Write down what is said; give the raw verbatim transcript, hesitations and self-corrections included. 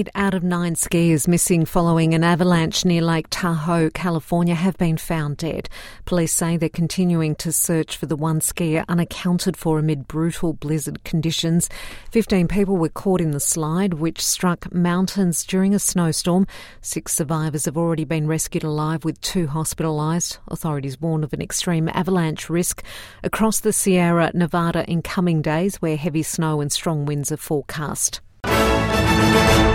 Eight out of nine skiers missing following an avalanche near Lake Tahoe, California, have been found dead. Police say they're continuing to search for the one skier unaccounted for amid brutal blizzard conditions. Fifteen people were caught in the slide, which struck mountains during a snowstorm. Six survivors have already been rescued alive, with two hospitalised. Authorities warn of an extreme avalanche risk across the Sierra Nevada in coming days, where heavy snow and strong winds are forecast.